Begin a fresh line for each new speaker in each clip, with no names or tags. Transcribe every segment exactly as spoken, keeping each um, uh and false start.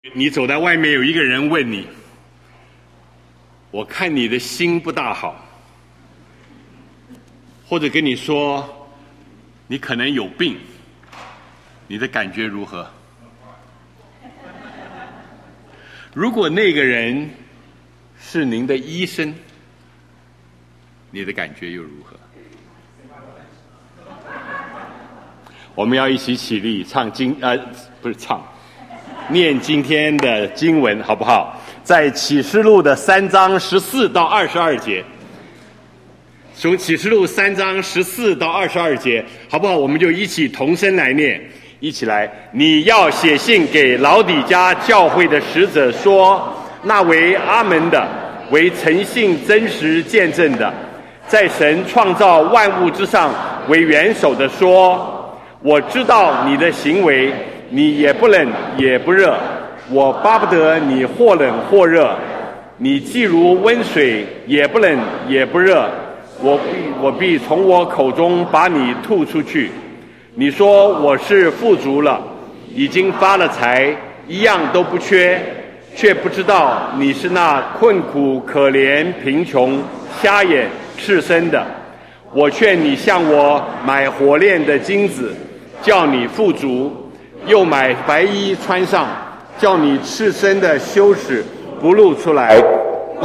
你走在外面，有一个人问你：“我看你的心不大好。”或者跟你说你可能有病，你的感觉如何？如果那个人是您的医生，你的感觉又如何？我们要一起起立唱经，呃，不是唱，念今天的经文，好不好？在启示录的三章十四到二十二节，从启示录三章十四到二十二节，好不好？我们就一起同声来念，一起来。你要写信给老底嘉教会的使者说，那为阿门的，为诚信真实见证的，在神创造万物之上为元首的说，我知道你的行为，你也不冷也不热，我巴不得你或冷或热，你既如温水，也不冷也不热，我必我必从我口中把你吐出去。你说我是富足了，已经发了财，一样都不缺，却不知道你是那困苦可怜贫穷瞎眼赤身的。我劝你向我买火炼的金子，叫你富足，又买白衣穿上，叫你赤身的羞耻不露出来，又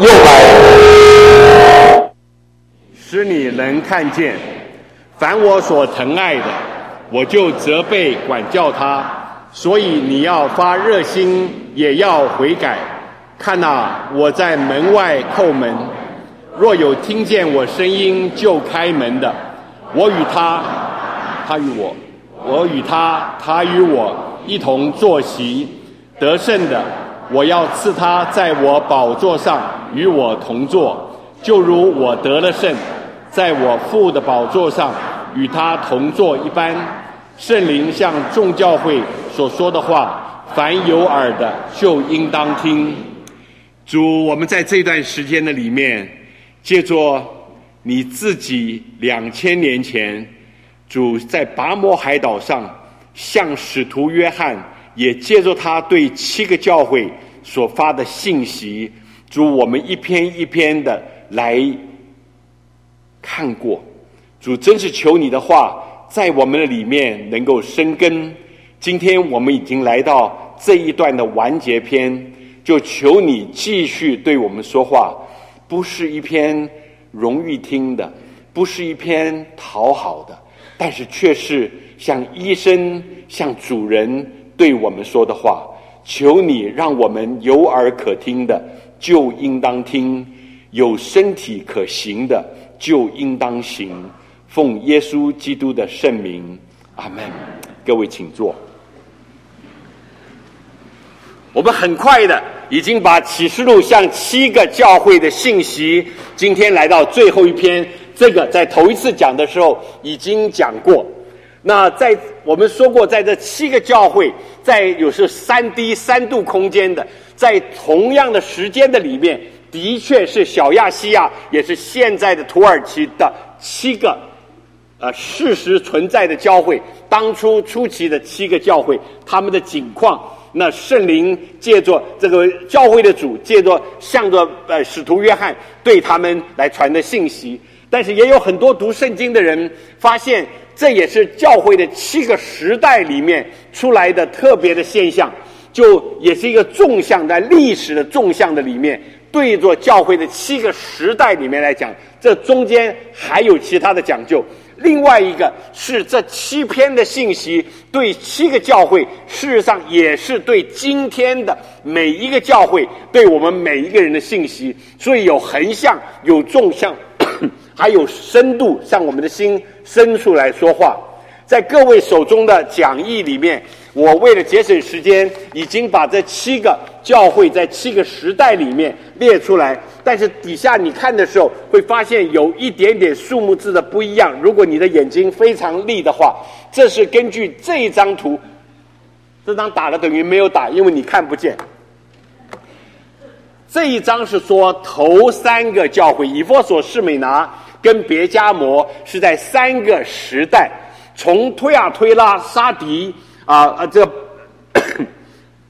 买使你能看见。凡我所疼爱的，我就责备管教他，所以你要发热心，也要悔改。看哪，我在门外叩门，若有听见我声音就开门的，我与他，他与我，我与他，他与我一同坐席。得胜的，我要赐他在我宝座上与我同坐，就如我得了胜，在我父的宝座上与他同坐一般。圣灵向众教会所说的话，凡有耳的就应当听。主，我们在这段时间的里面，借着你自己两千年前，主在拔摩海岛上向使徒约翰，也借着他对七个教会所发的信息，主，我们一篇一篇的来看过。主，真是求你的话在我们的里面能够生根。今天我们已经来到这一段的完结篇，就求你继续对我们说话，不是一篇容易听的，不是一篇讨好的，但是却是像医生像主人对我们说的话。求你让我们有耳可听的就应当听，有身体可行的就应当行。奉耶稣基督的圣名，阿们。各位请坐。我们很快的已经把启示录向七个教会的信息，今天来到最后一篇，这个在头一次讲的时候已经讲过。那在我们说过，在这七个教会，在有时三 D 三度空间的，在同样的时间的里面，的确是小亚细亚，也是现在的土耳其的七个呃，事实存在的教会，当初初期的七个教会，他们的景况，那圣灵借着这个教会的主，借着向着呃使徒约翰对他们来传的信息。但是也有很多读圣经的人发现，这也是教会的七个时代里面出来的特别的现象，就也是一个纵向的历史的纵向的里面，对着教会的七个时代里面来讲，这中间还有其他的讲究。另外一个是这七篇的信息对七个教会，事实上也是对今天的每一个教会，对我们每一个人的信息，所以有横向有纵向还有深度，向我们的心深处来说话。在各位手中的讲义里面，我为了节省时间，已经把这七个教会在七个时代里面列出来，但是底下你看的时候会发现有一点点数目字的不一样。如果你的眼睛非常利的话，这是根据这一张图，这张打了等于没有打，因为你看不见。这一张是说头三个教会，以弗所、士美拿跟别迦摩，是在三个时代，从推亚推拉、沙迪啊啊这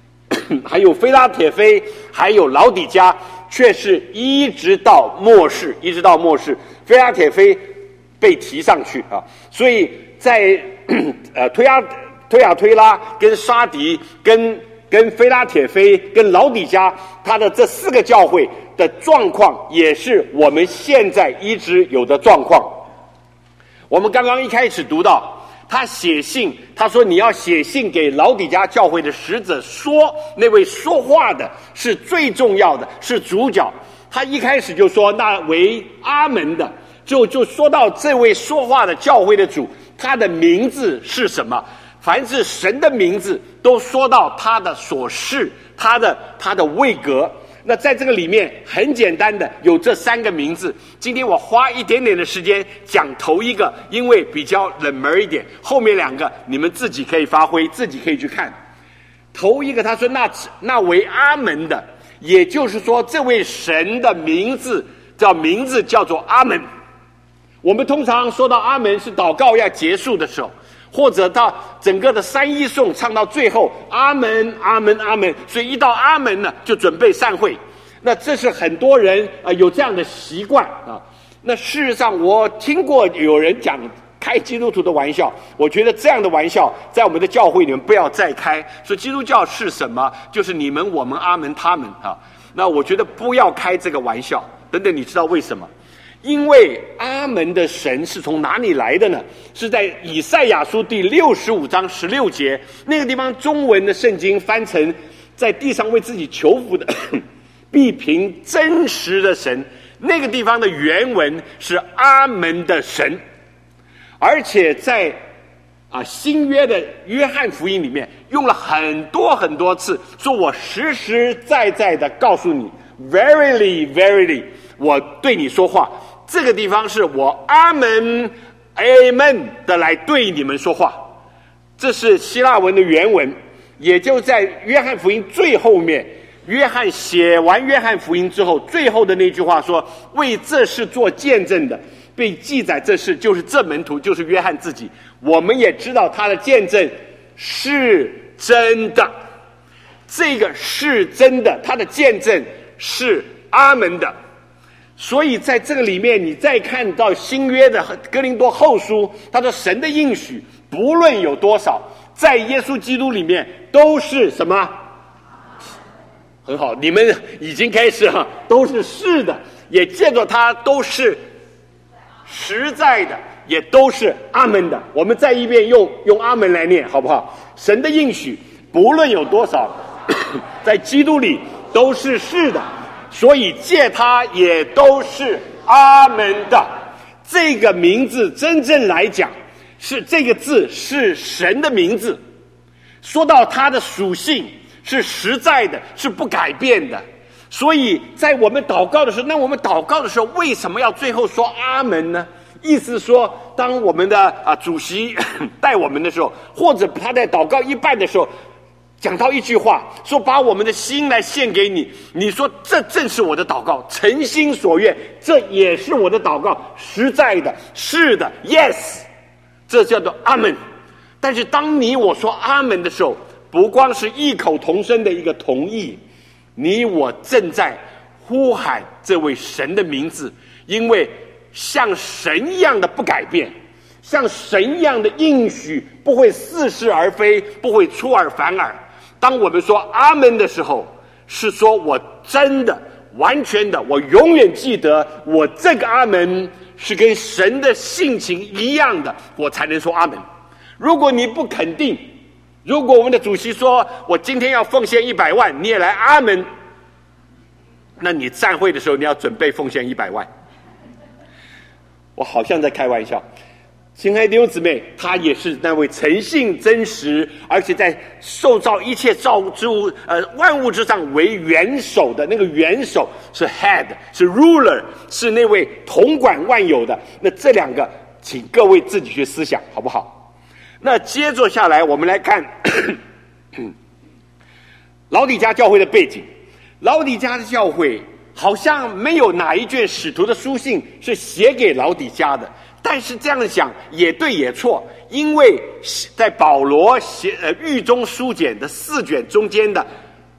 还有菲拉铁菲，还有老底嘉，却是一直到末世，一直到末世，菲拉铁菲被提上去啊。所以在呃推亚推亚推拉跟沙迪跟跟菲拉铁菲跟老底嘉，他的这四个教会的状况，也是我们现在一直有的状况。我们刚刚一开始读到，他写信，他说你要写信给老底嘉教会的使者，说那位说话的是最重要的，是主角。他一开始就说那为阿门的，就就说到这位说话的教会的主，他的名字是什么？凡是神的名字，都说到他的所是，他的他的位格。那在这个里面很简单的有这三个名字，今天我花一点点的时间讲头一个，因为比较冷门一点，后面两个你们自己可以发挥，自己可以去看。头一个他说那那为阿门的，也就是说这位神的名字叫名字叫做阿门。我们通常说到阿门是祷告要结束的时候，或者到整个的三一颂唱到最后，阿门阿门阿门，所以一到阿门呢就准备散会。那这是很多人呃有这样的习惯啊。那事实上我听过有人讲开基督徒的玩笑，我觉得这样的玩笑在我们的教会里面不要再开，说基督教是什么，就是你们我们阿门他们啊。那我觉得不要开这个玩笑。等等，你知道为什么？因为阿门的神是从哪里来的呢？是在以赛亚书第六十五章十六节那个地方，中文的圣经翻成在地上为自己求福的必凭真实的神，那个地方的原文是阿门的神。而且在啊新约的约翰福音里面用了很多很多次，说我实实在在的告诉你 verily verily 我对你说话，这个地方是我阿门 amen 的来对你们说话。这是希腊文的原文，也就在约翰福音最后面，约翰写完约翰福音之后，最后的那句话说为这事做见证的，被记载这事就是这门徒，就是约翰自己。我们也知道他的见证是真的，这个是真的，他的见证是阿门的。所以在这个里面，你再看到新约的哥林多后书，他说神的应许不论有多少，在耶稣基督里面都是什么？很好，你们已经开始哈，都是是的，也借着它都是实在的，也都是阿门的。我们再一遍用用阿门来念好不好？神的应许不论有多少，在基督里都是是的，所以借它也都是阿门的。这个名字真正来讲，是这个字是神的名字，说到它的属性是实在的，是不改变的。所以在我们祷告的时候，那我们祷告的时候为什么要最后说阿门呢？意思说当我们的啊主席带我们的时候，或者他在祷告一半的时候讲到一句话，说把我们的心来献给你，你说这正是我的祷告，诚心所愿，这也是我的祷告，实在的，是的 yes， 这叫做阿门。但是当你我说阿门的时候，不光是异口同声的一个同意，你我正在呼喊这位神的名字，因为像神一样的不改变，像神一样的应许不会似是而非，不会出尔反尔。当我们说阿门的时候，是说我真的完全的，我永远记得我这个阿门是跟神的性情一样的，我才能说阿门。如果你不肯定，如果我们的主席说我今天要奉献一百万，你也来阿门，那你站会的时候你要准备奉献一百万。我好像在开玩笑，亲爱的弟兄姊妹，他也是那位诚信真实，而且在受造一切造之物呃万物之上为元首的那个元首是 head， 是 ruler， 是那位统管万有的。那这两个请各位自己去思想好不好？那接着下来我们来看老底嘉教会的背景。老底嘉的教会好像没有哪一卷使徒的书信是写给老底嘉的，但是这样讲也对也错，因为在保罗写呃狱中书简的四卷中间的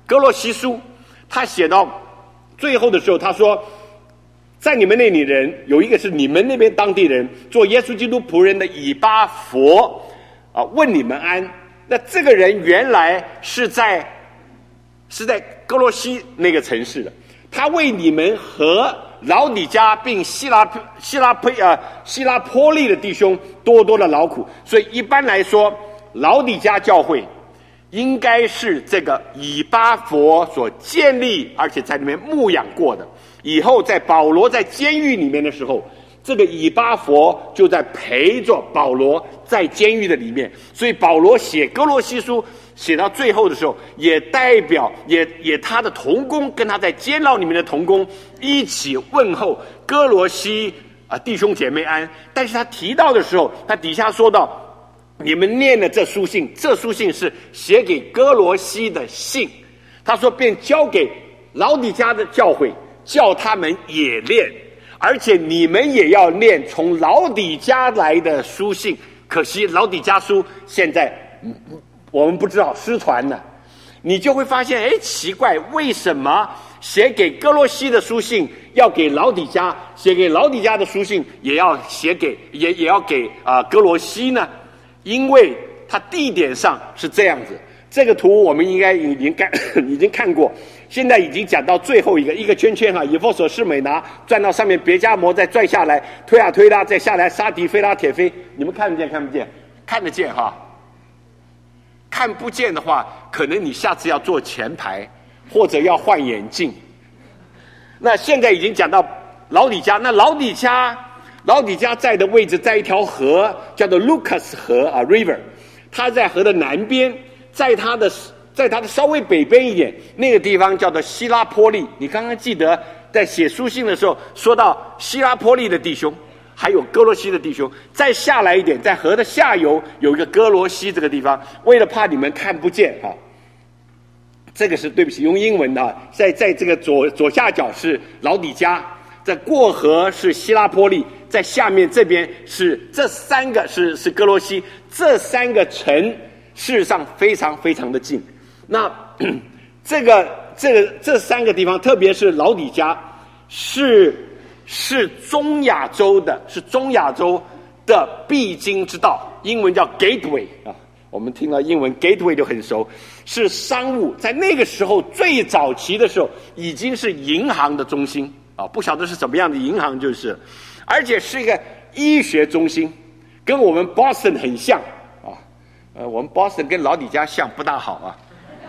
哥罗西书他写到最后的时候，他说在你们那里人有一个是你们那边当地人，做耶稣基督仆人的以巴佛啊，问你们安。那这个人原来是在是在哥罗西那个城市的，他为你们和老底嘉并希拉希拉佩啊希拉波利的弟兄多多的劳苦。所以一般来说，老底嘉教会应该是这个以巴佛所建立，而且在里面牧养过的。以后在保罗在监狱里面的时候，这个以巴佛就在陪着保罗在监狱的里面。所以保罗写哥罗西书写到最后的时候，也代表也也他的同工跟他在监牢里面的同工一起问候哥罗西啊弟兄姐妹安。但是他提到的时候，他底下说到，你们念的这书信，这书信是写给哥罗西的信。他说便交给老底嘉的教会，叫他们也念，而且你们也要念从老底嘉来的书信。可惜老底嘉书现在我们不知道失传了，你就会发现，哎，奇怪，为什么写给哥罗西的书信要给老底嘉，写给老底嘉的书信也要写给也也要给啊、呃、哥罗西呢？因为它地点上是这样子。这个图我们应该已经看已经看过，现在已经讲到最后一个一个圈圈哈，以弗所、士美拿转到上面，别加摩再拽下来，推啊推拉再下来，沙迪、菲拉铁菲，你们看得见看不见？看得见哈。看不见的话，可能你下次要坐前排，或者要换眼镜。那现在已经讲到老底嘉，那老底嘉老底嘉在的位置在一条河，叫做 Lucas 河啊 River， 它在河的南边，在它的在它的稍微北边一点，那个地方叫做希拉波利。你刚刚记得在写书信的时候说到希拉波利的弟兄，还有哥罗西的弟兄。再下来一点，在河的下游有一个哥罗西这个地方，为了怕你们看不见啊，这个是对不起用英文的，在在这个左左下角是老底嘉，在过河是希拉波利，在下面这边是这三个是是哥罗西，这三个城事实上非常非常的近。那这个这个这三个地方，特别是老底嘉，是是中亚洲的，是中亚洲的必经之道，英文叫 gateway 啊，我们听到英文 gateway 就很熟，是商务，在那个时候最早期的时候，已经是银行的中心啊，不晓得是什么样的银行，就是，而且是一个医学中心，跟我们 Boston 很像啊，呃，我们 Boston 跟老底嘉像不大好啊。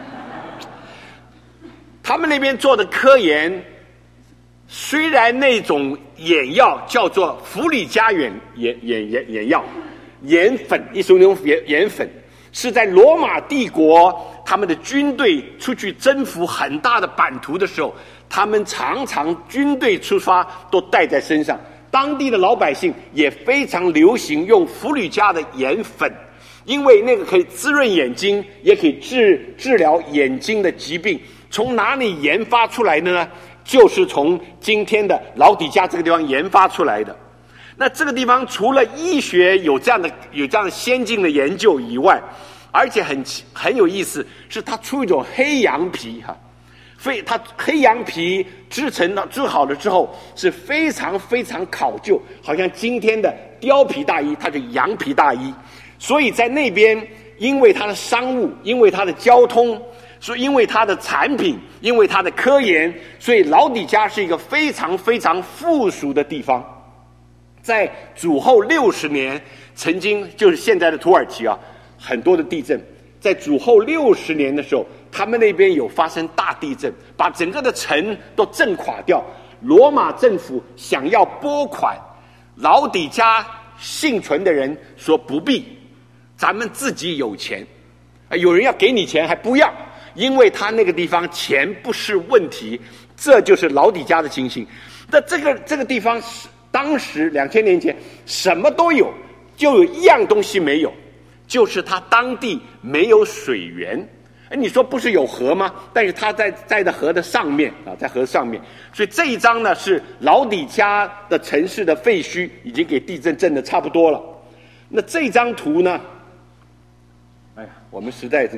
他们那边做的科研，虽然那种眼药叫做氟里加眼眼眼眼眼药，眼粉，一种那种眼眼粉，是在罗马帝国他们的军队出去征服很大的版图的时候，他们常常军队出发都带在身上。当地的老百姓也非常流行用氟里加的眼粉，因为那个可以滋润眼睛，也可以治治疗眼睛的疾病。从哪里研发出来的呢？就是从今天的老底嘉这个地方研发出来的。那这个地方除了医学有这样的有这样的先进的研究以外，而且很很有意思，是它出一种黑羊皮哈，非它黑羊皮制成了制好了之后是非常非常考究，好像今天的貂皮大衣，它是羊皮大衣。所以在那边，因为它的商务，因为它的交通，所以因为它的产品，因为它的科研，所以老底嘉是一个非常非常富庶的地方。在主后六十年，曾经就是现在的土耳其啊，很多的地震。在主后六十年的时候，他们那边有发生大地震，把整个的城都震垮掉。罗马政府想要拨款，老底嘉幸存的人说不必，咱们自己有钱。有人要给你钱还不要，因为他那个地方钱不是问题。这就是老底嘉的情形。那这个这个地方是当时两千年前什么都有，就有一样东西没有，就是他当地没有水源。哎，你说不是有河吗？但是他在在的河的上面啊，在河上面。所以这一张呢是老底嘉的城市的废墟，已经给地震震得差不多了。那这张图呢？哎呀，我们实在这个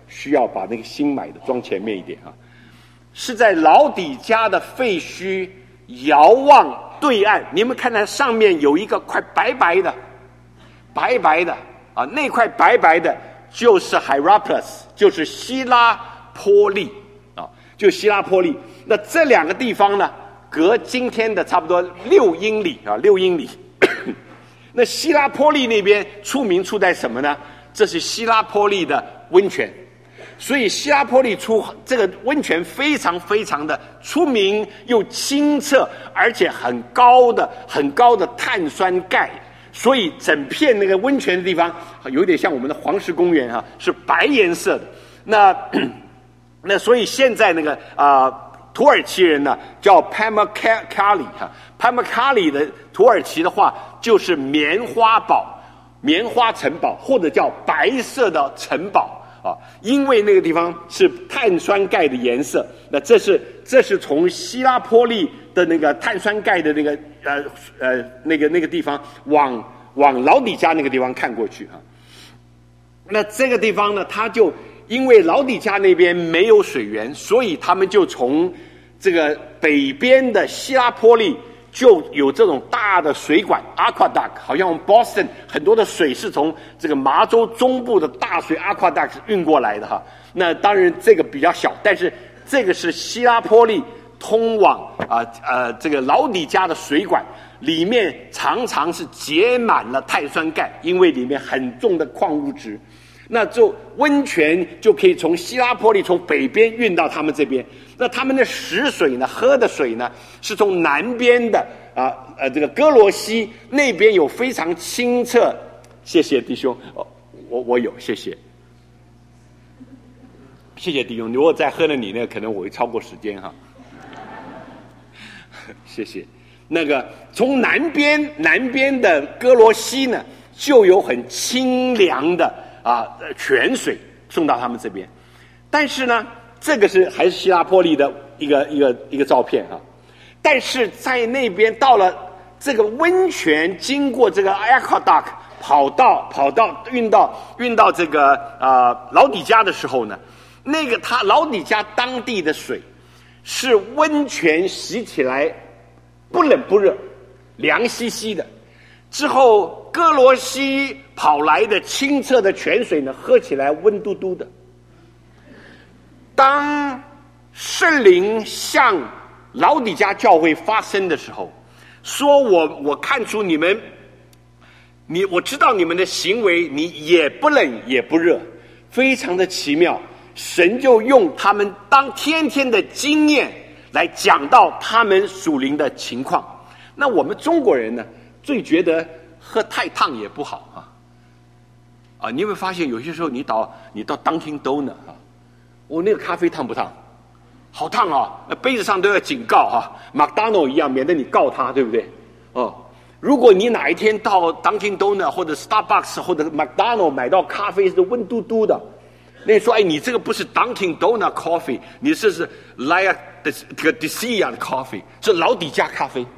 需要把那个新买的装前面一点啊。是在老底嘉的废墟遥望对岸，你们看到上面有一个块白白的，白白的啊，那块白白的就是 Hierapolis， 就是希拉波利啊，就希拉波利。那这两个地方呢，隔今天的差不多六英里啊，六英里。那希拉波利那边出名出在什么呢？这是希拉波利的温泉。所以希拉波利出这个温泉非常非常的出名，又清澈，而且很高的很高的碳酸钙，所以整片那个温泉的地方有点像我们的黄石公园啊，是白颜色的。那那所以现在那个啊、呃、土耳其人呢叫 Pamukkale 哈 Pamukkale 的土耳其的话就是棉花堡、棉花城堡，或者叫白色的城堡。啊，因为那个地方是碳酸钙的颜色，那这是这是从希拉波利的那个碳酸钙的那个呃呃那个那个地方往往老底嘉那个地方看过去啊。那这个地方呢，它就因为老底嘉那边没有水源，所以他们就从这个北边的希拉波利就有这种大的水管 aqueduct， 好像我们 Boston 很多的水是从这个麻州中部的大水 aqueduct 运过来的哈。那当然这个比较小，但是这个是希拉波利通往啊 呃, 呃这个老底嘉的水管，里面常常是结满了碳酸钙，因为里面很重的矿物质。那就温泉就可以从希拉波利从北边运到他们这边。那他们的食水呢，喝的水呢，是从南边的啊呃这个哥罗西那边有非常清澈。谢谢弟兄，哦，我我有，谢谢，谢谢弟兄。如果再喝了你呢，可能我会超过时间哈。谢谢。那个从南边南边的哥罗西呢，就有很清凉的啊泉水送到他们这边。但是呢，这个是还是希拉波利的一个一个一个照片啊。但是在那边到了这个温泉，经过这个 aqueduct 跑到跑到运到运到这个啊、呃、老底嘉的时候呢，那个他老底嘉当地的水是温泉洗起来不冷不热，凉兮兮的。之后哥罗西跑来的清澈的泉水呢，喝起来温嘟嘟的。当圣灵向老底嘉教会发声的时候，说我我看出你们，你我知道你们的行为，你也不冷也不热，非常的奇妙。神就用他们当天天的经验来讲到他们属灵的情况。那我们中国人呢，最觉得喝太烫也不好啊。啊，你有没有发现有些时候你到你到 Dunkin' Donut 啊，我、哦、那个咖啡烫不烫？好烫啊！杯子上都要警告哈、啊，麦当劳一样，免得你告他，对不对？哦，如果你哪一天到 Dunkin' Donut 或者 Starbucks 或者麦当劳买到咖啡是温嘟嘟的，那你说哎，你这个不是 Dunkin' Donut coffee， 你这是 like 这个 Disia 的 coffee， 是老底嘉咖啡。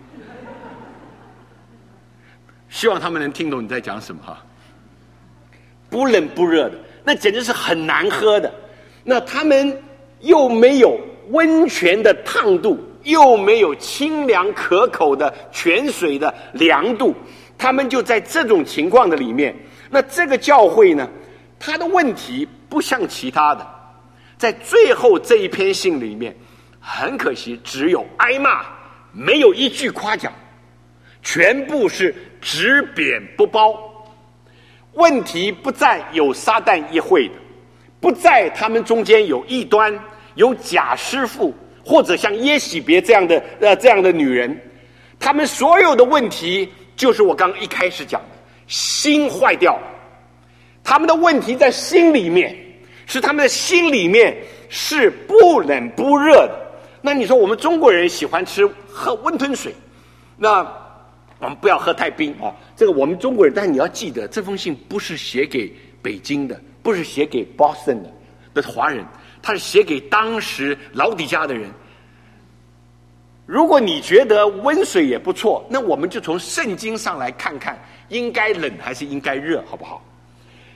希望他们能听懂你在讲什么哈。不冷不热的，那简直是很难喝的。那他们又没有温泉的烫度，又没有清凉可口的泉水的凉度，他们就在这种情况的里面。那这个教会呢，它的问题不像其他的，在最后这一篇信里面，很可惜只有挨骂，没有一句夸奖，全部是只贬不褒。问题不在有撒旦一会的，不在他们中间有异端，有假师傅，或者像耶洗别这样的呃这样的女人，他们所有的问题就是我刚刚一开始讲的，心坏掉。他们的问题在心里面，是他们的心里面是不冷不热的。那你说我们中国人喜欢吃喝温吞水，那我们不要喝太冰啊。这个我们中国人，但是你要记得，这封信不是写给北京的，不是写给 Boston 的的华人，他是写给当时老底嘉的人。如果你觉得温水也不错，那我们就从圣经上来看看，应该冷还是应该热，好不好？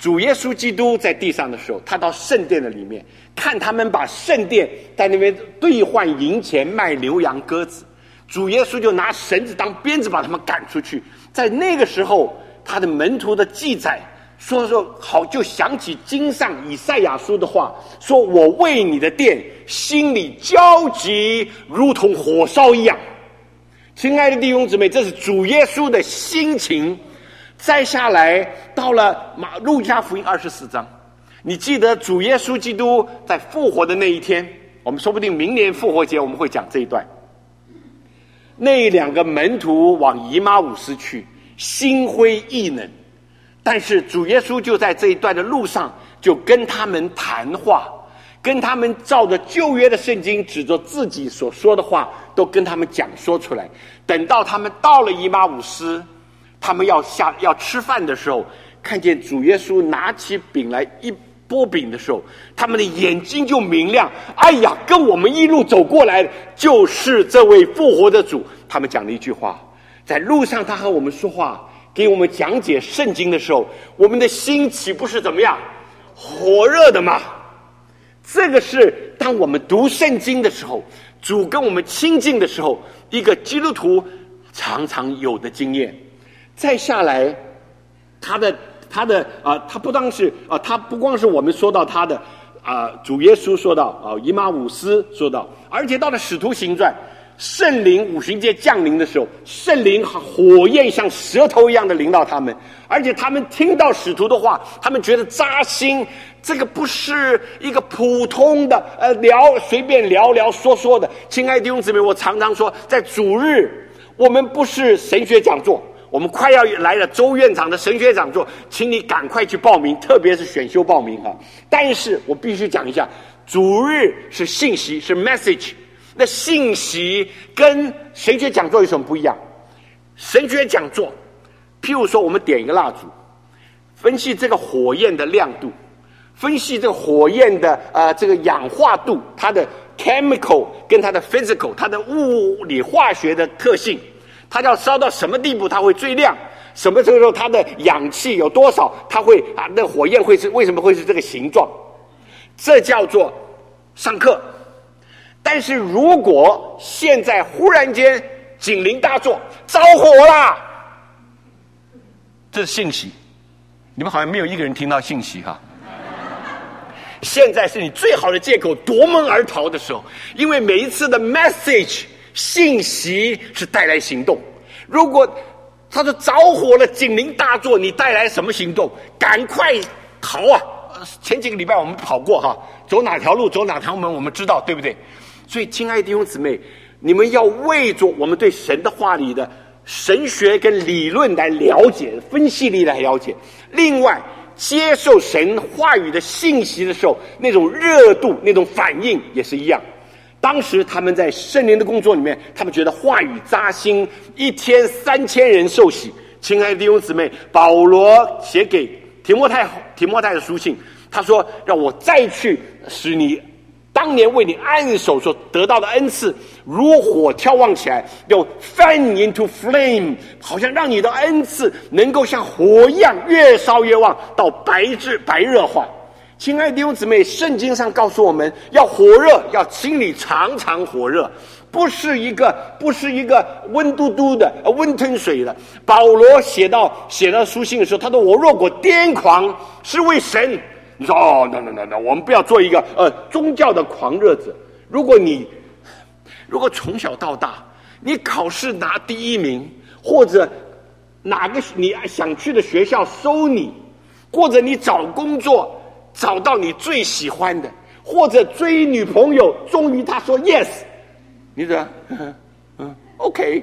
主耶稣基督在地上的时候，他到圣殿的里面，看他们把圣殿在那边兑换银钱，卖牛羊鸽子，主耶稣就拿绳子当鞭子把他们赶出去。在那个时候，他的门徒的记载说说好，就想起经上以赛亚书的话，说我为你的殿心里焦急，如同火烧一样。亲爱的弟兄姊妹，这是主耶稣的心情。再下来到了马路加福音二十四章，你记得主耶稣基督在复活的那一天，我们说不定明年复活节我们会讲这一段。那两个门徒往以马忤斯去，心灰意冷，但是主耶稣就在这一段的路上就跟他们谈话，跟他们照着旧约的圣经指着自己所说的话都跟他们讲说出来。等到他们到了以马忤斯，他们要下要吃饭的时候，看见主耶稣拿起饼来一拨饼的时候，他们的眼睛就明亮。哎呀，跟我们一路走过来的就是这位复活的主。他们讲了一句话，在路上他和我们说话，给我们讲解圣经的时候，我们的心岂不是怎么样火热的吗？这个是当我们读圣经的时候，主跟我们亲近的时候，一个基督徒常常有的经验。再下来，他的他的啊、呃，他不当是啊、呃，他不光是我们说到他的啊、呃，主耶稣说到啊，以马忤斯说到，而且到了使徒行传，圣灵五旬节降临的时候，圣灵火焰像舌头一样的临到他们，而且他们听到使徒的话，他们觉得扎心。这个不是一个普通的呃聊随便聊聊说说的。亲爱的弟兄姊妹，我常常说，在主日我们不是神学讲座，我们快要来了周院长的神学讲座，请你赶快去报名，特别是选修报名啊！但是我必须讲一下，主日是信息，是 message。那信息跟神学讲座有什么不一样？神学讲座，譬如说我们点一个蜡烛，分析这个火焰的亮度，分析这个火焰的呃这个氧化度，它的 chemical 跟它的 physical， 它的物理化学的特性。它要烧到什么地步它会最亮，什么时候它的氧气有多少，它会啊那火焰会是为什么会是这个形状，这叫做上课。但是如果现在忽然间警铃大作，着火啦，这是信息，你们好像没有一个人听到信息哈。现在是你最好的借口夺门而逃的时候，因为每一次的 message信息是带来行动。如果他说着火了，警铃大作，你带来什么行动？赶快逃啊！前几个礼拜我们跑过哈，走哪条路走哪条门我们知道，对不对？所以亲爱的弟兄姊妹，你们要为着我们对神的话里的神学跟理论来了解，分析力来了解。另外接受神话语的信息的时候，那种热度那种反应也是一样。当时他们在圣灵的工作里面，他们觉得话语扎心，一天三千人受洗。亲爱的弟兄姊妹，保罗写给提摩太提摩太的书信，他说让我再去使你当年为你按手所得到的恩赐如火眺望起来，要 fan into flame， 好像让你的恩赐能够像火一样越烧越旺，到白炽白热化。亲爱的弟兄姊妹，圣经上告诉我们要火热，要心里常常火热，不是一个不是一个温嘟嘟的温吞水的。保罗写到写到书信的时候，他说我若果癫狂是为神。你说哦 no no no no， 我们不要做一个呃宗教的狂热者。如果你如果从小到大你考试拿第一名，或者哪个你想去的学校收你，或者你找工作找到你最喜欢的，或者追女朋友终于她说 yes， 你说嗯嗯 OK。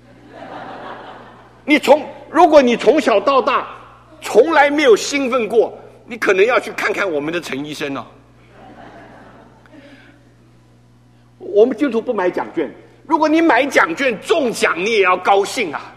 你从如果你从小到大从来没有兴奋过，你可能要去看看我们的陈医生哦。我们基督徒不买奖券，如果你买奖券中奖，你也要高兴啊。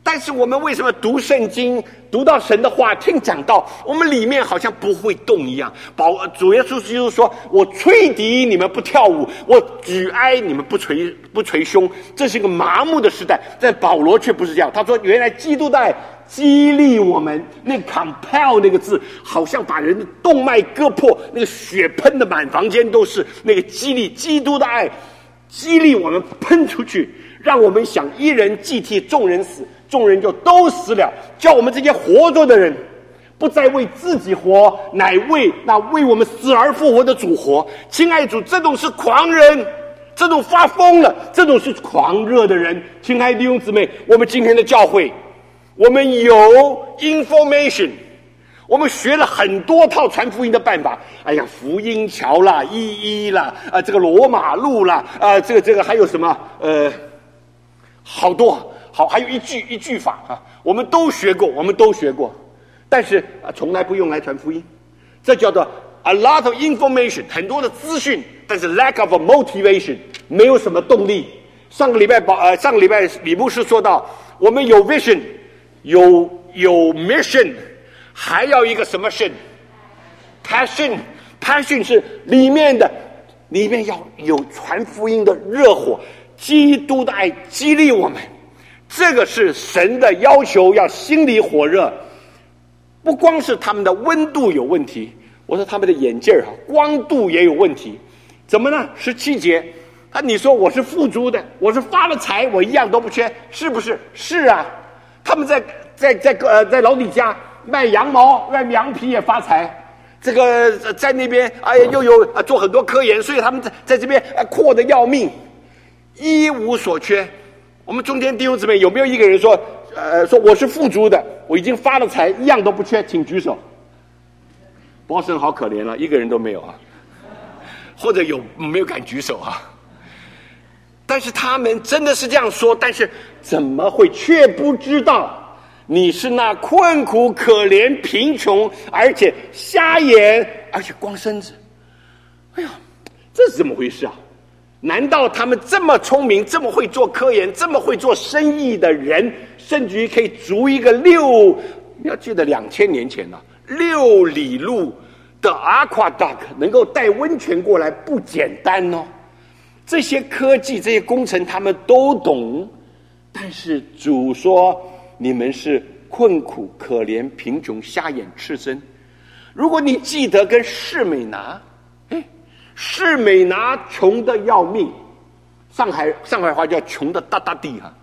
但是我们为什么读圣经，读到神的话，听讲道，我们里面好像不会动一样？保主耶稣基督说：“我吹笛，你们不跳舞；我举哀，你们不捶不捶胸。”这是一个麻木的时代。但保罗却不是这样，他说：“原来基督的爱激励我们。”那 compel 那个字，好像把人的动脉割破，那个血喷的满房间都是。那个激励，基督的爱激励我们喷出去，让我们想一人既替众人死。众人就都死了，叫我们这些活着的人不再为自己活，乃为那为我们死而复活的主活。亲爱的主，这种是狂人，这种发疯了，这种是狂热的人。亲爱的弟兄姊妹，我们今天的教会，我们有 information， 我们学了很多套传福音的办法。哎呀，福音桥啦，一一啦，啊，这个罗马路啦，啊，这个这个还有什么？呃，好多。好，还有一句一句法啊，我们都学过，我们都学过，但是啊，从来不用来传福音。这叫做 a lot of information， 很多的资讯，但是 lack of a motivation， 没有什么动力。上个礼拜保呃，上个礼拜李牧师说到，我们有 vision， 有有 mission， 还要一个什么 passion，passion passion 是里面的，里面要有传福音的热火，基督的爱激励我们。这个是神的要求，要心里火热，不光是他们的温度有问题，我说他们的眼镜啊，光度也有问题。怎么呢？十七节，啊，你说我是富足的，我是发了财，我一样都不缺，是不是？是啊，他们在在在呃在老底家卖羊毛、卖羊皮也发财，这个在那边哎呀又有啊做很多科研，所以他们在在这边啊阔得要命，一无所缺。我们中间弟兄姊妹有没有一个人说，呃，说我是富足的，我已经发了财，一样都不缺，请举手。波士顿好可怜了，一个人都没有啊，或者有没有敢举手啊？但是他们真的是这样说，但是怎么会却不知道你是那困苦、可怜、贫穷，而且瞎眼，而且光身子？哎呀，这是怎么回事啊？难道他们这么聪明，这么会做科研，这么会做生意的人，甚至于可以筑一个六，你要记得两千年前呢、啊，六里路的 aqueduct 能够带温泉过来，不简单哦。这些科技、这些工程他们都懂，但是主说你们是困苦、可怜、贫穷、瞎眼、赤身。如果你记得跟士美拿。士美拿穷的要命，上海上海话叫穷的哒哒地哈。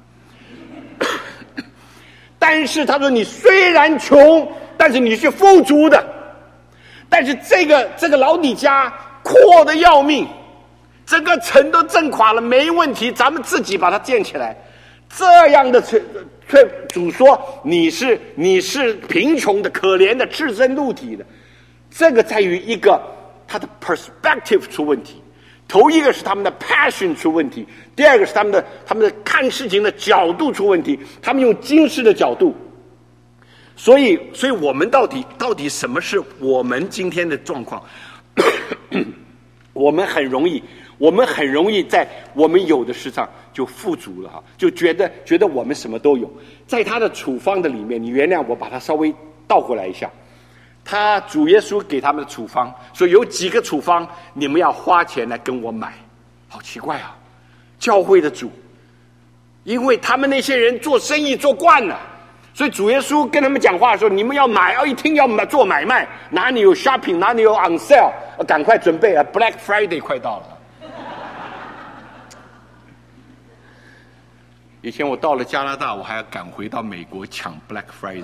但是他说你虽然穷，但是你是富足的。但是这个这个老底家阔的要命，整个城都震垮了，没问题，咱们自己把它建起来。这样的却却主说你是你是贫穷的、可怜的、赤身露体的。这个在于一个。他的 perspective 出问题，头一个是他们的 passion 出问题，第二个是他们的他们的看事情的角度出问题，他们用今世的角度。所以，所以我们到底到底什么是我们今天的状况？我们很容易，我们很容易在我们有的事上就富足了哈，就觉得觉得我们什么都有。在他的处方的里面，你原谅我把它稍微倒回来一下。他主耶稣给他们的处方说有几个处方你们要花钱来跟我买，好奇怪啊！教会的主，因为他们那些人做生意做惯了，所以主耶稣跟他们讲话的时候，你们要买，要一听要买做买卖，哪里有 shopping， 哪里有 on sale， 赶快准备啊 ！Black Friday 快到了。以前我到了加拿大，我还要赶回到美国抢 Black Friday。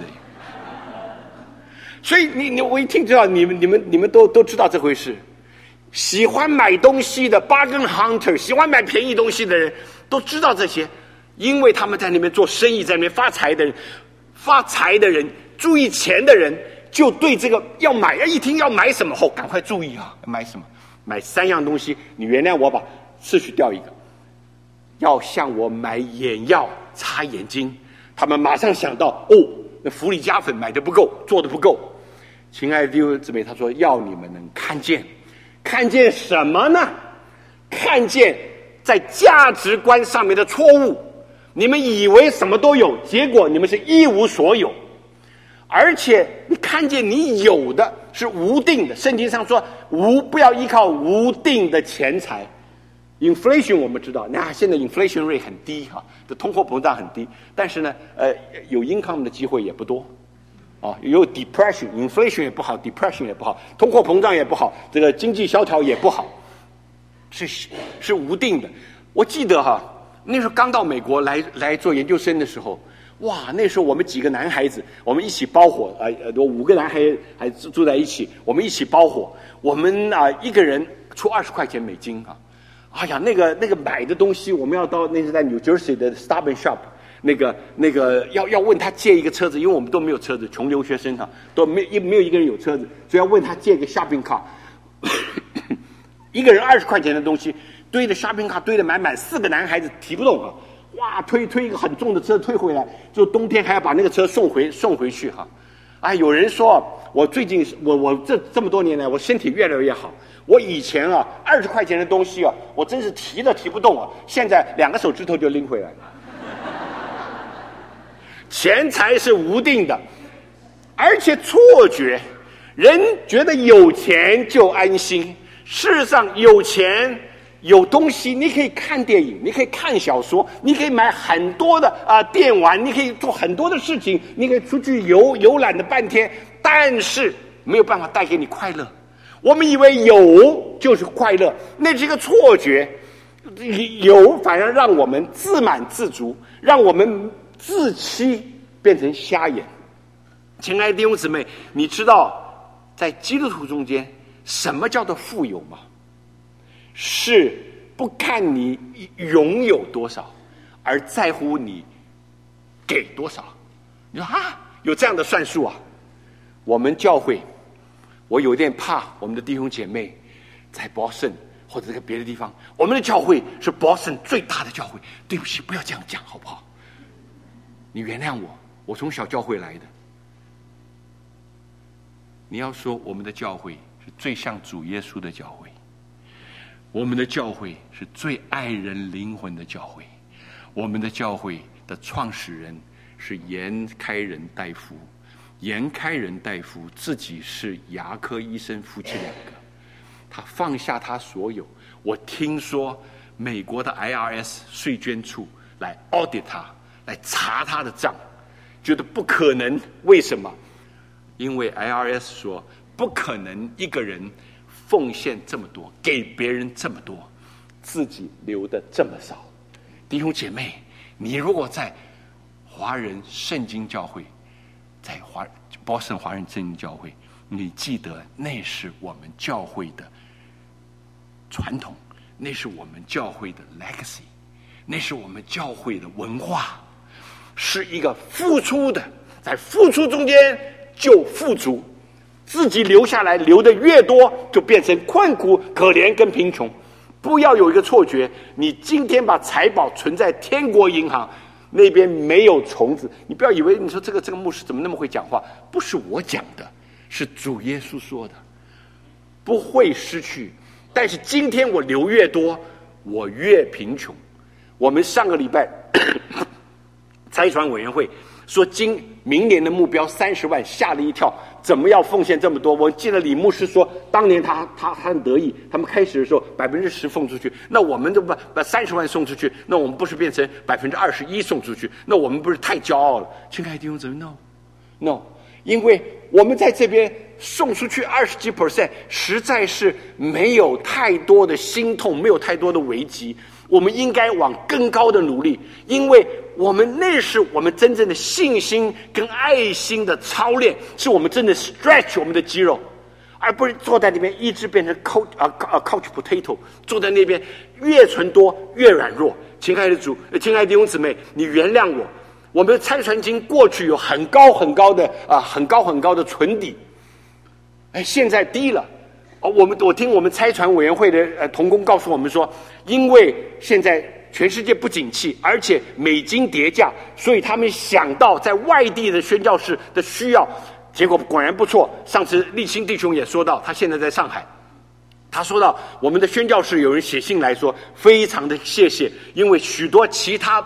所以你你我一听知道你们你们你们都都知道这回事，喜欢买东西的 bargain hunter， 喜欢买便宜东西的人都知道这些，因为他们在那边做生意，在那边发财的人，发财的人注意钱的人就对这个要买，一听要买什么后，赶快注意啊，买什么？买三样东西，你原谅我把次序掉一个，要向我买眼药擦眼睛，他们马上想到哦，那氟利嘉粉买的不够，做的不够。亲爱的弟兄姊妹，他说要你们能看见，看见什么呢？看见在价值观上面的错误， 你们以为什么都有，结果你们是一无所有。而且你看见你有的是无定的，圣经上说无不要依靠无定的钱财。inflation 我们知道，那现在 inflation rate 很低哈，这通货膨胀很低，但是呢，呃，有 income 的机会也不多，啊，有 depression，inflation 也不好 ，depression 也不好，通货膨胀也不好，这个经济萧条也不好，是是无定的。我记得哈，那时候刚到美国来来做研究生的时候。哇，那时候我们几个男孩子，我们一起包伙，呃，呃，五个男孩还住在一起，我们一起包伙，我们啊、呃、一个人出二十块钱美金啊，哎呀，那个那个买的东西，我们要到那是在 New Jersey 的 Stop and Shop， 那个那个要要问他借一个车子，因为我们都没有车子，穷留学生哈，都没一没有一个人有车子，所以要问他借个 shopping car， 一个人二十块钱的东西堆的 shopping car 堆的满满，四个男孩子提不动啊。哇，推推一个很重的车推回来，就冬天还要把那个车送回送回去哈。哎，有人说我最近我我这这么多年来我身体越来越好。我以前啊二十块钱的东西啊，我真是提都提不动啊，现在两个手指头就拎回来了。钱财是无定的，而且错觉，人觉得有钱就安心，事实上有钱。有东西，你可以看电影，你可以看小说，你可以买很多的啊、呃、电玩，你可以做很多的事情，你可以出去游游览的半天，但是没有办法带给你快乐。我们以为有就是快乐，那是一个错觉，有反而让我们自满自足，让我们自欺，变成瞎眼。亲爱的弟兄姊妹，你知道在基督徒中间什么叫做富有吗？是不看你拥有多少，而在乎你给多少。你说啊，有这样的算术啊？我们教会，我有点怕我们的弟兄姐妹在 Boston 或者在别的地方，我们的教会是 Boston 最大的教会。对不起，不要这样讲好不好？你原谅我，我从小教会来的。你要说我们的教会是最像主耶稣的教会。我们的教会是最爱人灵魂的教会，我们的教会的创始人是严开仁大夫，严开仁大夫自己是牙科医生，夫妻两个，他放下他所有。我听说美国的 I R S 税捐处来 audit 他，来查他的账，觉得不可能。为什么？因为 I R S 说不可能一个人奉献这么多，给别人这么多，自己留的这么少。弟兄姐妹，你如果在华人圣经教会，在华波士顿华人圣经教会，你记得那是我们教会的传统，那是我们教会的 legacy， 那是我们教会的文化，是一个付出的，在付出中间就富足。自己留下来，留的越多，就变成困苦、可怜跟贫穷。不要有一个错觉，你今天把财宝存在天国银行，那边没有虫子。你不要以为你说这个这个牧师怎么那么会讲话，不是我讲的，是主耶稣说的，不会失去。但是今天我留越多，我越贫穷。我们上个礼拜财传委员会说今明年的目标三十万，吓了一跳，怎么要奉献这么多？我记得李牧师说，当年他他他很得意，他们开始的时候百分之十奉出去，那我们就把把三十万送出去，那我们不是变成百分之二十一送出去？那我们不是太骄傲了？亲爱的弟兄姊妹 ，no no， 因为我们在这边送出去二十几 percent， 实在是没有太多的心痛，没有太多的危机。我们应该往更高的努力，因为我们那是我们真正的信心跟爱心的操练，是我们真的 stretch 我们的肌肉，而不是坐在那边一直变成 couch 啊啊 couch potato， 坐在那边越存多越软弱。亲爱的主，亲爱的弟兄姊妹，你原谅我，我们的财传经过去有很高很高的啊很高很高的存底，哎，现在低了。哦，我们我听我们财传委员会的呃同工告诉我们说，因为现在全世界不景气，而且美金跌价，所以他们想到在外地的宣教士的需要，结果果然不错。上次立新弟兄也说到，他现在在上海，他说到我们的宣教士有人写信来说，非常的谢谢，因为许多其他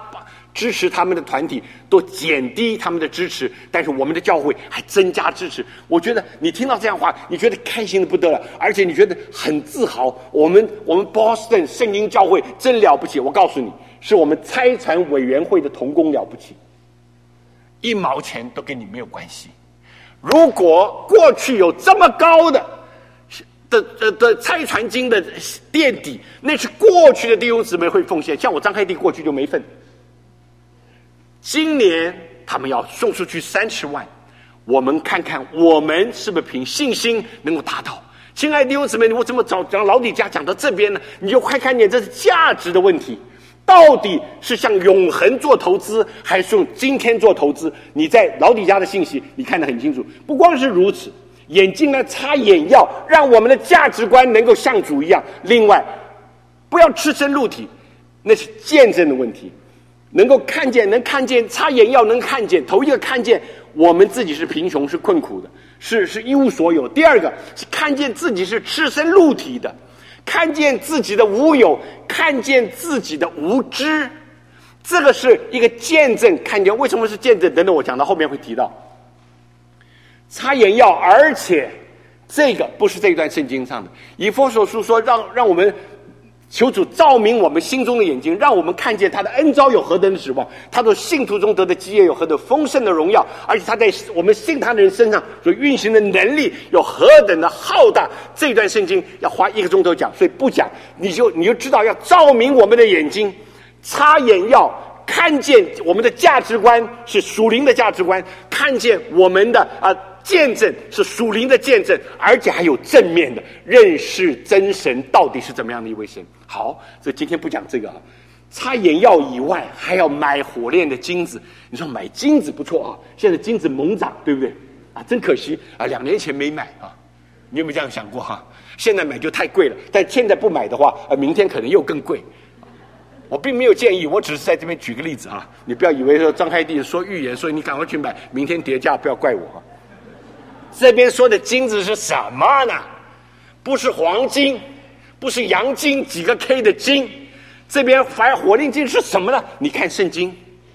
支持他们的团体都减低他们的支持，但是我们的教会还增加支持。我觉得你听到这样的话，你觉得开心的不得了，而且你觉得很自豪。我们我们 Boston 圣经教会真了不起，我告诉你，是我们财产委员会的同工了不起，一毛钱都跟你没有关系。如果过去有这么高的的的的拆船金的垫底，那是过去的弟兄姊妹会奉献，像我张开地过去就没份。今年他们要送出去三十万，我们看看我们是不是凭信心能够达到。亲爱的弟兄姊妹，我怎么早讲老底家讲到这边呢？你就快看见这是价值的问题，到底是向永恒做投资，还是用今天做投资？你在老底家的信息你看得很清楚。不光是如此，眼睛呢擦眼药，让我们的价值观能够像主一样。另外，不要赤身露体，那是见证的问题。能够看见，能看见，擦眼药能看见。头一个看见我们自己是贫穷，是困苦的，是是一无所有。第二个是看见自己是赤身露体的，看见自己的无有，看见自己的无知。这个是一个见证，看见为什么是见证？等等，我讲到后面会提到擦眼药，而且这个不是这一段圣经上的。以弗所书说，让让我们求主照明我们心中的眼睛，让我们看见他的恩召有何等的指望，他的信徒中得的基业有何等丰盛的荣耀，而且他在我们信他的人身上所运行的能力有何等的浩大。这段圣经要花一个钟头讲，所以不讲，你就你就知道要照明我们的眼睛，擦眼药，看见我们的价值观是属灵的价值观，看见我们的啊。见证是属灵的见证，而且还有正面的认识真神到底是怎么样的一位神。好，所以今天不讲这个啊。擦眼药以外，还要买火炼的金子。你说买金子不错啊，现在金子猛涨，对不对？啊，真可惜啊，两年前没买啊。你有没有这样想过哈、啊？现在买就太贵了，但现在不买的话，呃，明天可能又更贵。我并没有建议，我只是在这边举个例子啊。你不要以为说张开地说预言，所以你赶快去买，明天跌价，不要怪我啊。这边说的金子是什么呢？不是黄金，不是阳金几个 K 的金，这边反而火炼金是什么呢？你看圣经，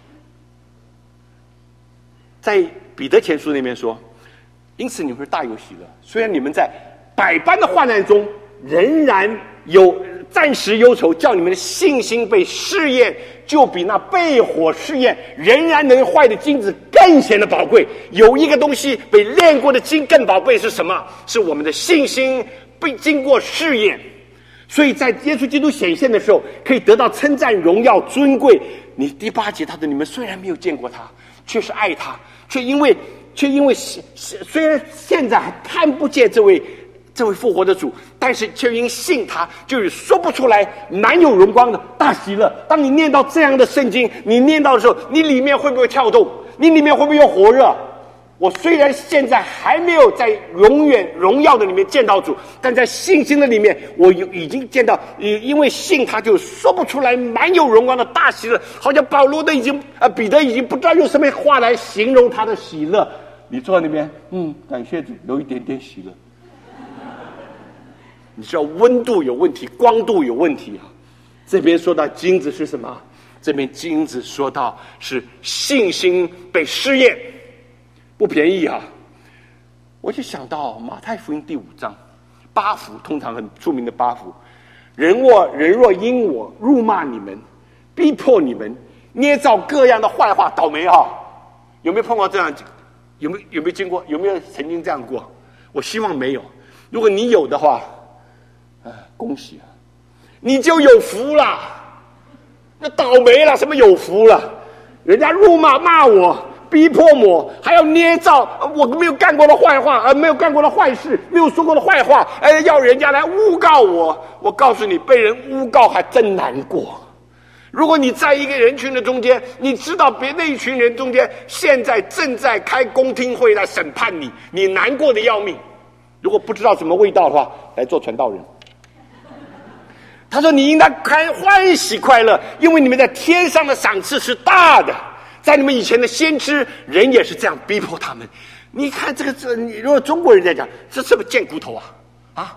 在彼得前书那边说，因此你们是大有喜乐，虽然你们在百般的患难中，仍然有暂时忧愁，叫你们的信心被试验，就比那被火试验仍然能坏的金子更显得宝贵。有一个东西被炼过的金更宝贵，是什么？是我们的信心被经过试验，所以在耶稣基督显现的时候可以得到称赞、荣耀、尊贵。你第八节他说，你们虽然没有见过他，却是爱他，却因为却因为虽然现在还看不见这位这位复活的主，但是却因信他，就有说不出来满有荣光的大喜乐。当你念到这样的圣经，你念到的时候，你里面会不会跳动？你里面会不会有火热？我虽然现在还没有在永远荣耀的里面见到主，但在信心的里面，我已经见到，因为信他，就说不出来满有荣光的大喜乐。好像保罗都已经，呃，彼得已经不知道用什么话来形容他的喜乐。你坐在那边，嗯，感谢主，有一点点喜乐。你知道温度有问题，光度有问题啊。这边说到金子是什么？这边金子说到是信心被试验，不便宜啊。我就想到马太福音第五章八福，通常很著名的八福，人若人若因我辱骂你们，逼迫你们，捏造各样的坏话，倒霉啊！有没有碰到这样？有没有有没有经过？有没有曾经这样过？我希望没有。如果你有的话，啊，恭喜啊，你就有福了。那倒霉了，什么有福了？人家辱骂骂我，逼迫我，还要捏造我没有干过的坏话，呃，没有干过的坏事，没有说过的坏话，呃，要人家来诬告我。我告诉你，被人诬告还真难过。如果你在一个人群的中间，你知道别那一群人中间现在正在开公听会来审判你，你难过的要命。如果不知道什么味道的话，来做传道人。他说你应当开欢喜快乐，因为你们在天上的赏赐是大的。在你们以前的先知人也是这样逼迫他们。你看这个这，你如果中国人在讲，这是不是贱骨头啊？啊，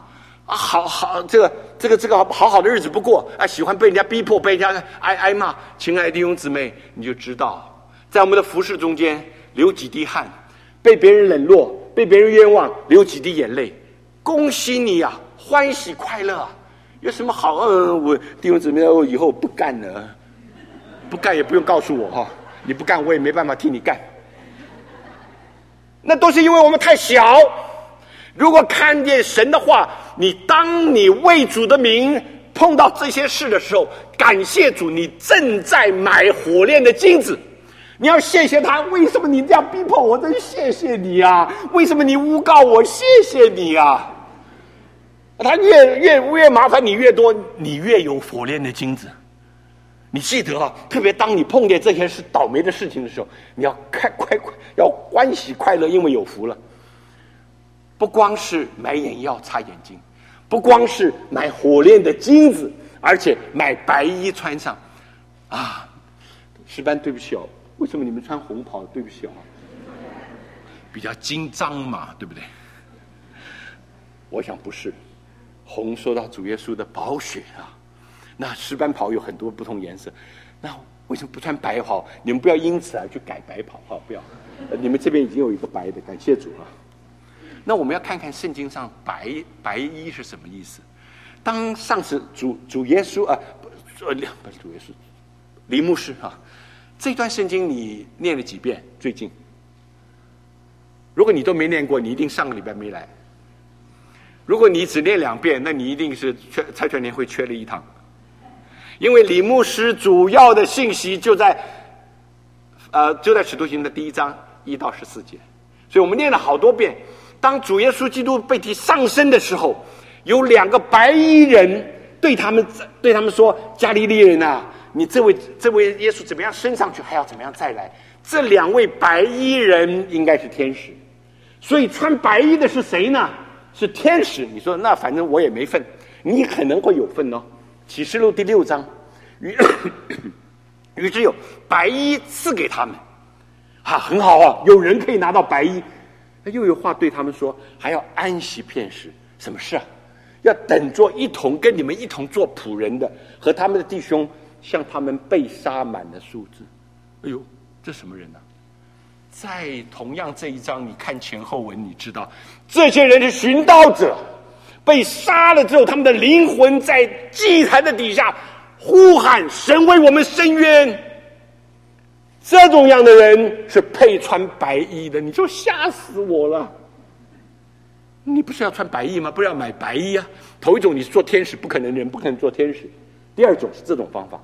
啊，好好这个这个这个好好的日子不过啊，喜欢被人家逼迫，被人家挨挨骂。亲爱的弟兄姊妹，你就知道，在我们的服事中间流几滴汗，被别人冷落，被别人冤枉，流几滴眼泪，恭喜你啊，欢喜快乐啊！有什么好？嗯，我弟兄姊妹，我以后不干了，不干也不用告诉我哈，你不干我也没办法替你干。那都是因为我们太小。如果看见神的话，你当你为主的名碰到这些事的时候，感谢主，你正在买火炼的金子。你要谢谢他，为什么你这样逼迫我？真谢谢你啊！为什么你诬告我？谢谢你啊！他越越越麻烦你越多，你越有火炼的金子。你记得啊，特别当你碰见这些事倒霉的事情的时候，你要快快快，要欢喜快乐，因为有福了。不光是买眼药擦眼睛，不光是买火炼的金子，而且买白衣穿上。啊，诗班，对不起哦，为什么你们穿红袍？对不起哦，比较金章嘛，对不对？我想不是，红说到主耶稣的宝血啊。那诗班袍有很多不同颜色，那为什么不穿白袍？你们不要因此而去改白袍哈，不要。你们这边已经有一个白的，感谢主啊。那我们要看看圣经上白白衣是什么意思。当上次主主耶稣啊，不不是主耶稣，黎牧师啊，这段圣经你念了几遍？最近，如果你都没念过，你一定上个礼拜没来。如果你只念两遍，那你一定是缺蔡全年会缺了一堂，因为李牧师主要的信息就在，呃，就在使徒行的第一章一到十四节，所以我们念了好多遍。当主耶稣基督被提上升的时候，有两个白衣人对他们对他们说：“加利利人啊，你这位这位耶稣怎么样升上去，还要怎么样再来？”这两位白衣人应该是天使，所以穿白衣的是谁呢？是天使。你说那反正我也没份，你可能会有份哦。启示录第六章，于于是有白衣赐给他们，啊，很好啊，有人可以拿到白衣。又有话对他们说，还要安息片时。什么事啊？要等着一同跟你们一同做仆人的，和他们的弟兄，像他们被杀满的数字。哎呦，这什么人呢、啊？在同样这一章，你看前后文，你知道这些人是寻道者，被杀了之后，他们的灵魂在祭坛的底下呼喊：“神为我们伸冤。”这种样的人是配穿白衣的，你就吓死我了！你不是要穿白衣吗？不是要买白衣啊？头一种你是做天使，不可能人不可能做天使；第二种是这种方法。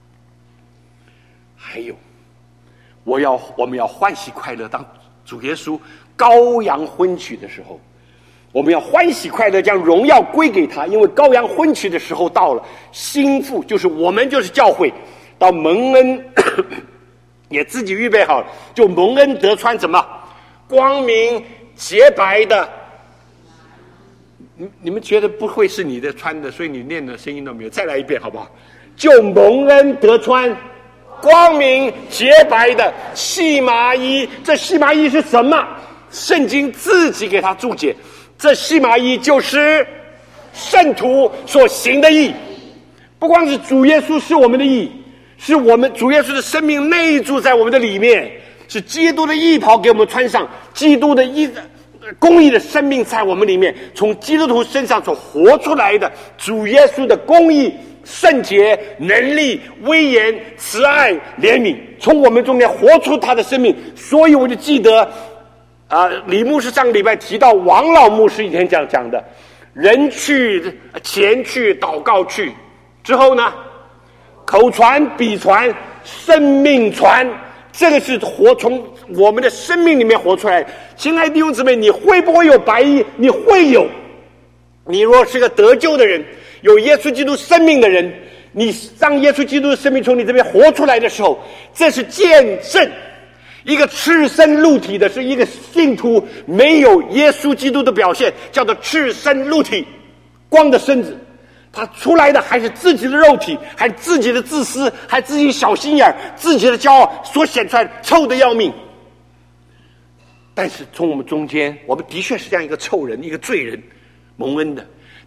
还有，我要我们要欢喜快乐，当主耶稣羔羊婚娶的时候，我们要欢喜快乐，将荣耀归给他，因为羔羊婚娶的时候到了，新妇就是我们，就是教会，到蒙恩。也自己预备好了，就蒙恩得穿什么光明洁白的。你你们觉得不会是你的穿的，所以你念的声音都没有。再来一遍好不好？就蒙恩得穿光明洁白的细麻衣。这细麻衣是什么？圣经自己给他注解，这细麻衣就是圣徒所行的义。不光是主耶稣是我们的义，是我们主耶稣的生命内住在我们的里面，是基督的义袍给我们穿上，基督的义公义的生命在我们里面，从基督徒身上所活出来的主耶稣的公义、圣洁、能力、威严、慈爱、怜悯，从我们中间活出他的生命。所以我就记得啊、呃，李牧师上个礼拜提到王老牧师以前讲讲的，人去前去祷告去之后呢，口传笔传生命传，这个是活从我们的生命里面活出来。亲爱的弟兄姊妹，你会不会有白衣？你会有。你若是个得救的人，有耶稣基督生命的人，你让耶稣基督的生命从你这边活出来的时候，这是见证。一个赤身露体的是一个信徒没有耶稣基督的表现，叫做赤身露体，光的身子。他出来的还是自己的肉体，还是自己的自私，还自己小心眼，自己的骄傲所显出来，臭得要命。但是从我们中间，我们的确是这样一个臭人，一个罪人，蒙恩的。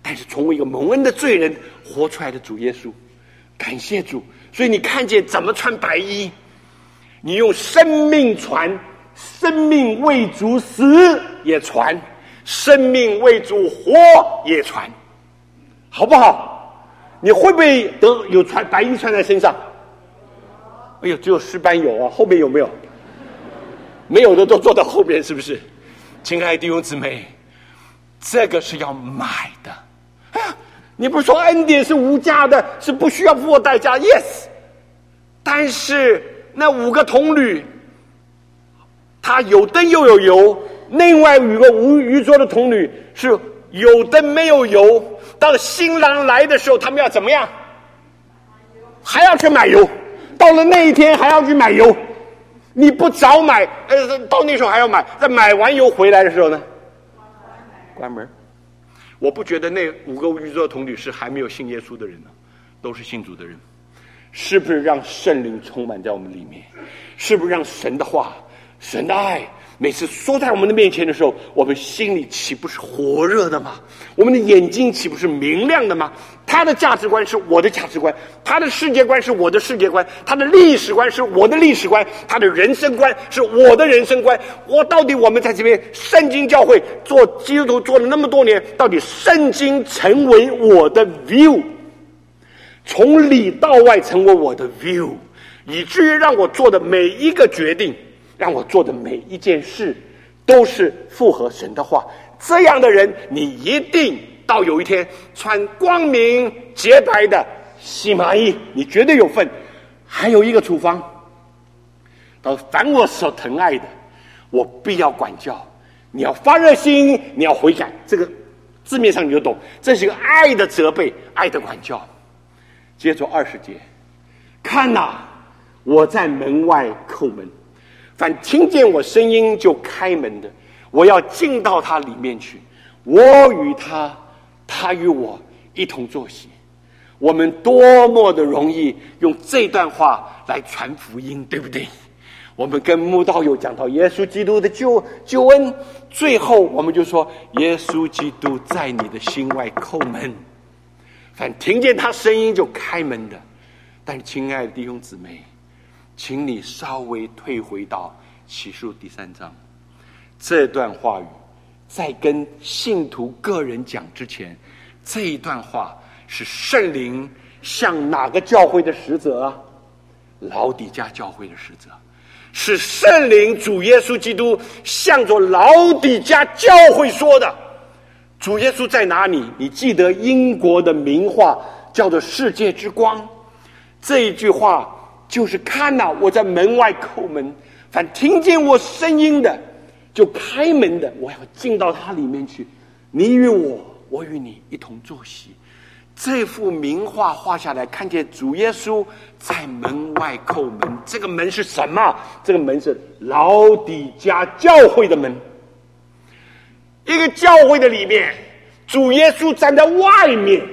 但是从一个蒙恩的罪人活出来的主耶稣，感谢主。所以你看见怎么穿白衣，你用生命传，生命为主死也传，生命为主活也传，好不好？你会不会得有穿白衣穿在身上？哎呦，只有诗班有啊，后面有没有？没有的都坐到后边，是不是？亲爱的弟兄姊妹，这个是要买的啊！你不是说恩典是无价的，是不需要付代价 ？Yes， 但是那五个童女，她有灯又有油，另外五个无愚拙的童女是有灯没有油。到了新郎来的时候，他们要怎么样？还要去买油。到了那一天还要去买油。你不早买，呃，到那时候还要买，在买完油回来的时候呢，关门。我不觉得那五个愚拙童女是还没有信耶稣的人呢，都是信主的人。是不是让圣灵充满在我们里面？是不是让神的话、神的爱每次说在我们的面前的时候，我们心里岂不是火热的吗？我们的眼睛岂不是明亮的吗？他的价值观是我的价值观，他的世界观是我的世界观，他的历史观是我的历史观，他的人生观是我的人生观。我到底我们在这边圣经教会做基督徒做了那么多年，到底圣经成为我的 view， 从里到外成为我的 view， 以至于让我做的每一个决定，让我做的每一件事都是符合神的话。这样的人，你一定到有一天穿光明洁白的细麻衣，你绝对有份。还有一个处方，到凡我所疼爱的，我必要管教。你要发热心，你要悔改。这个字面上你就懂，这是一个爱的责备，爱的管教。接着二十节，看哪、啊，我在门外叩门，凡听见我声音就开门的，我要进到他里面去，我与他，他与我一同坐席。我们多么的容易用这段话来传福音，对不对？我们跟慕道友讲到耶稣基督的救救恩，最后我们就说耶稣基督在你的心外叩门，凡听见他声音就开门的。但是亲爱的弟兄姊妹，请你稍微退回到启示录第三章，这段话语在跟信徒个人讲之前，这一段话是圣灵向哪个教会的使者啊？老底嘉教会的使者，是圣灵主耶稣基督向着老底嘉教会说的。主耶稣在哪里？你记得英国的名画叫做世界之光，这一句话就是看哪、啊，我在门外叩门，凡听见我声音的就开门的，我要进到他里面去，你与我，我与你一同坐席。这幅名画画下来，看见主耶稣在门外叩门。这个门是什么？这个门是老底嘉教会的门。一个教会的里面，主耶稣站在外面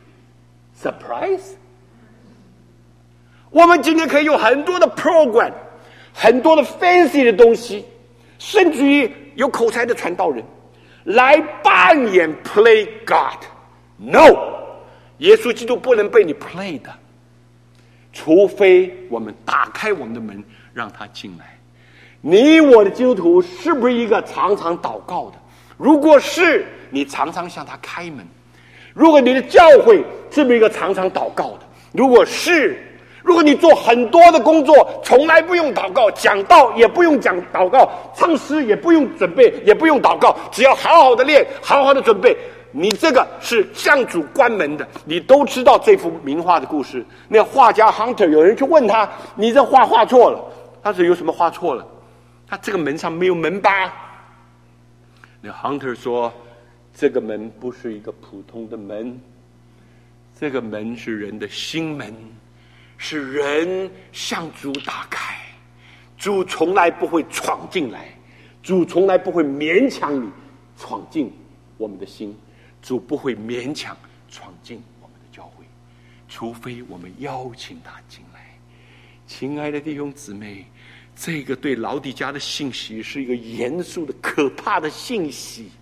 ，surprise。我们今天可以有很多的 program， 很多的 fancy 的东西，甚至于有口才的传道人来扮演 play God。No， 耶稣基督不能被你 play 的，除非我们打开我们的门，让他进来。你我的基督徒是不是一个常常祷告的？如果是，你常常向他开门。如果你的教会是不是一个常常祷告的？如果是，如果你做很多的工作，从来不用祷告，讲道也不用讲祷告，唱诗也不用准备，也不用祷告，只要好好的练，好好的准备，你这个是向主关门的。你都知道这幅名画的故事，那画家 Hunter 有人去问他，你这画画错了。他说有什么画错了？他这个门上没有门把。那 Hunter 说，这个门不是一个普通的门，这个门是人的心门，是人向主打开。主从来不会闯进来，主从来不会勉强你闯进我们的心，主不会勉强闯进我们的教会，除非我们邀请他进来。亲爱的弟兄姊妹，这个对老底嘉的信息是一个严肃的可怕的信息。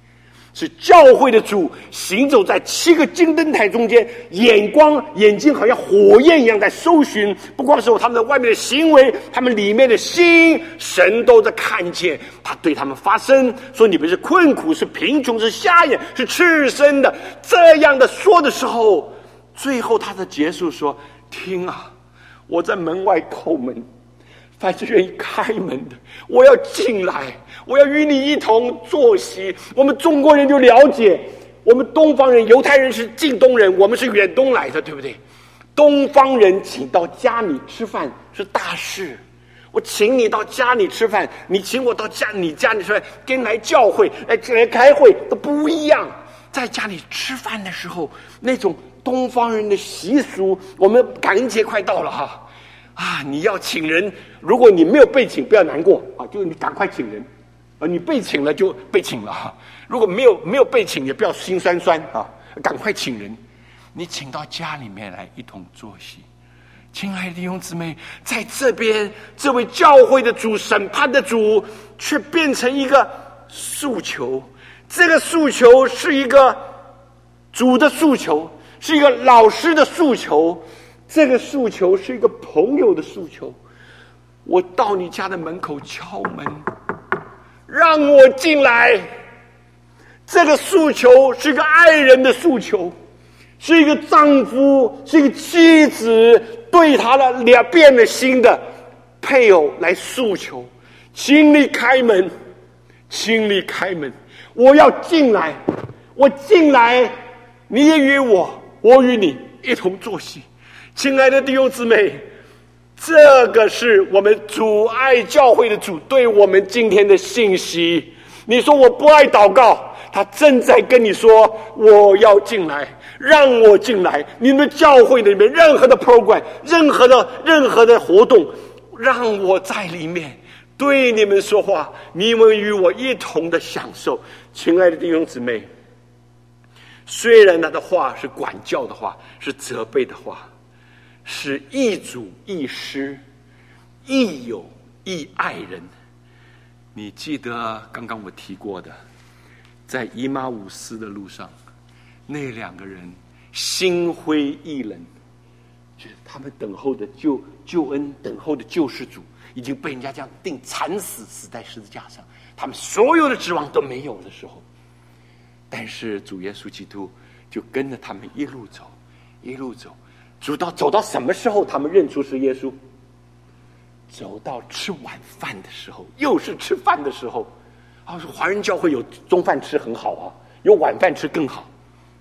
是教会的主行走在七个金灯台中间，眼光眼睛好像火焰一样在搜寻，不光是他们的外面的行为，他们里面的心，神都在看见。他对他们发声说，你们是困苦，是贫穷，是瞎眼，是赤身的。这样的说的时候，最后他的结束说，听啊，我在门外叩门，凡是愿意开门的，我要进来，我要与你一同坐席。我们中国人就了解，我们东方人，犹太人是近东人，我们是远东来的，对不对？东方人请到家里吃饭是大事，我请你到家里吃饭，你请我到家你家里吃饭，跟来教会来来开会都不一样。在家里吃饭的时候，那种东方人的习俗，我们感恩节快到了哈。啊，你要请人，如果你没有被请，不要难过啊，就你赶快请人，啊，你被请了就被请了哈。如果没有没有被请，也不要心酸酸啊，赶快请人。你请到家里面来一同坐席。亲爱的弟兄姊妹，在这边，这位教会的主、审判的主，却变成一个诉求。这个诉求是一个主的诉求，是一个老师的诉求。这个诉求是一个朋友的诉求，我到你家的门口敲门，让我进来。这个诉求是一个爱人的诉求，是一个丈夫，是一个妻子对他的两变了心的配偶来诉求，请你开门，请你开门，我要进来，我进来，你也与我，我与你一同坐席。亲爱的弟兄姊妹，这个是我们主爱教会的主对我们今天的信息。你说我不爱祷告，他正在跟你说，我要进来，让我进来。你们教会里面任何的 program， 任何的任何的活动，让我在里面对你们说话，你们与我一同的享受。亲爱的弟兄姊妹，虽然他的话是管教的话，是责备的话，是亦主亦师，亦友亦爱人。你记得刚刚我提过的，在以马忤斯的路上，那两个人心灰意冷，就是他们等候的救救恩，等候的救世主已经被人家这样定惨死，死在十字架上，他们所有的指望都没有的时候，但是主耶稣基督就跟着他们一路走，一路走。走到走到什么时候他们认出是耶稣？走到吃晚饭的时候，又是吃饭的时候。啊，华人教会有中饭吃很好啊，有晚饭吃更好。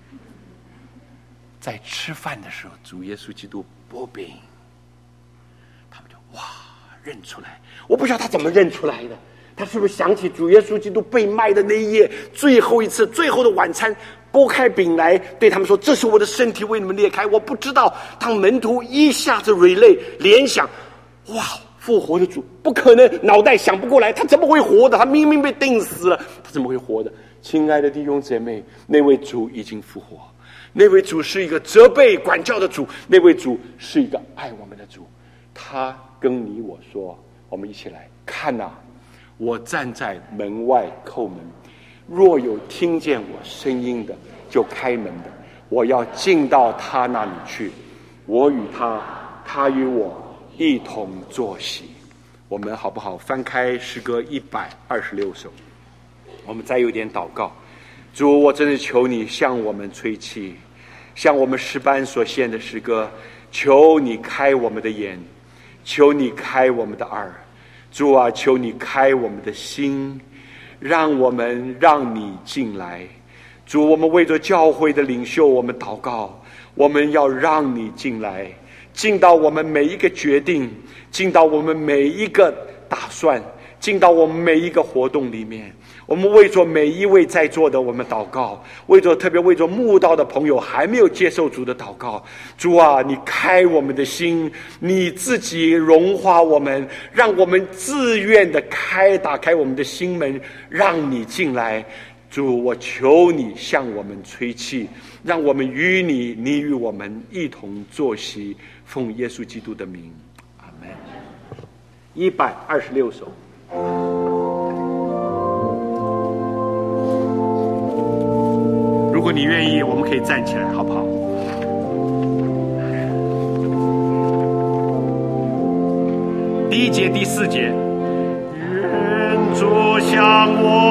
在吃饭的时候，主耶稣基督擘饼，他们就哇认出来。我不知道他怎么认出来的，他是不是想起主耶稣基督被卖的那一夜，最后一次最后的晚餐，拨开饼来对他们说，这是我的身体为你们裂开。我不知道当门徒一下子 relay 联想，哇，复活的主不可能，脑袋想不过来，他怎么会活的？他明明被钉死了，他怎么会活的？亲爱的弟兄姐妹，那位主已经复活，那位主是一个责备管教的主，那位主是一个爱我们的主。他跟你我说，我们一起来看啊，我站在门外叩门，若有听见我声音的，就开门的，我要进到他那里去，我与他，他与我一同坐席。我们好不好翻开诗歌一百二十六首，我们再有点祷告。主，我真的求你向我们吹气，向我们诗班所献的诗歌，求你开我们的眼，求你开我们的耳。主啊，求你开我们的心，让我们让你进来。主，我们为着教会的领袖，我们祷告，我们要让你进来，进到我们每一个决定，进到我们每一个打算，进到我们每一个活动里面。我们为着每一位在座的我们祷告，为着特别为着慕道的朋友还没有接受主的祷告。主啊，你开我们的心，你自己融化我们，让我们自愿的开打开我们的心门，让你进来。主，我求你向我们吹气，让我们与你，你与我们一同坐席，奉耶稣基督的名，阿们。一百二十六首。 如果你愿意，我们可以站起来，好不好？第一节、第四节，愿主向我